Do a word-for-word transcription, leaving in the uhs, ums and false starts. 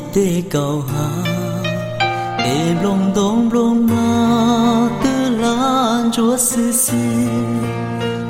tê cầu hà em lông đông lông na tư lan chúa sư sư